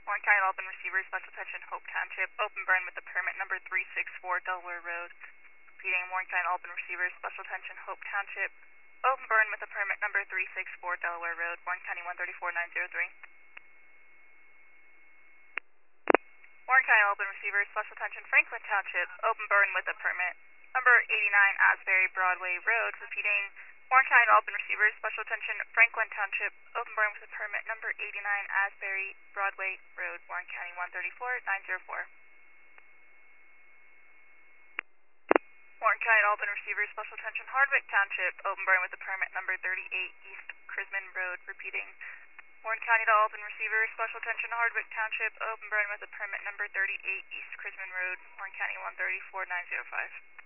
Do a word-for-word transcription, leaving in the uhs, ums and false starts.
Warren County Alban Receiver, Special Attention, Hope Township, open burn with a permit number three six four Delaware Road. Repeating, Warren County Alban Receiver, Special Attention, Hope Township, open burn with a permit number three six four Delaware Road, Warren County one three four nine zero three. Warren County Alban Receiver, Special Attention, Franklin Township, open burn with a permit number eighty-nine Asbury Broadway Road. Repeating, Warren County Alban Receiver, Special Attention, Franklin Township, open burn with a permit number eighty-nine Asbury Broadway Road, Warren County one three four nine zero four. Warren County Alban Receiver, Special Attention, Hardwick Township, open burn with a permit number thirty-eight East Chrisman Road. Repeating, Warren County Alban Receiver, Special Attention, Hardwick Township, open burn with a permit number thirty-eight East Chrisman Road, Warren County one three four nine zero five.